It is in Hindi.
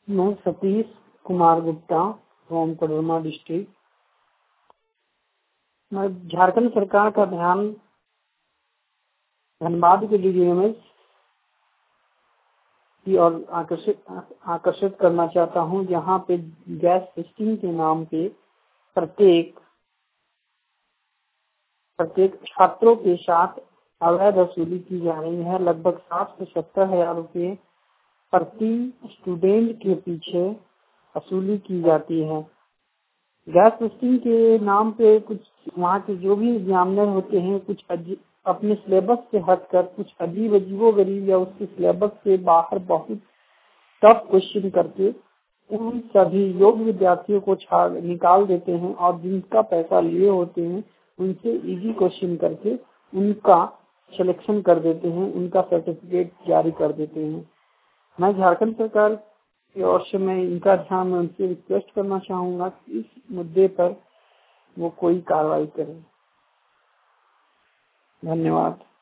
मैं सतीश कुमार गुप्ता फ्रॉम कोडरमा डिस्ट्रिक्ट। मैं झारखंड सरकार का ध्यान धनबाद के डीडीएमएस की ओर आकर्षित करना चाहता हूं, जहां पे गैस टेस्टिंग के नाम पे प्रत्येक छात्रों के साथ अवैध वसूली की जा रही है। लगभग 60 से 70 हजार रुपये प्रति स्टूडेंट के पीछे वसूली की जाती है। गैस टेस्टिंग के नाम पे कुछ वहाँ के जो भी एग्जामिनर होते हैं, कुछ अपने सिलेबस से हटकर कुछ अजीबोगरीब या उसके सिलेबस से बाहर बहुत टफ क्वेश्चन करके उन सभी योग्य विद्यार्थियों को निकाल देते हैं और जिनका पैसा लिए होते हैं उनसे इजी क्वेश्चन करके उनका सिलेक्शन कर देते हैं, उनका सर्टिफिकेट जारी कर देते हैं। मैं झारखंड सरकार की ओर से मैं इनका ध्यान में उनसे रिक्वेस्ट करना चाहूंगा कि इस मुद्दे पर वो कोई कार्रवाई करें। धन्यवाद।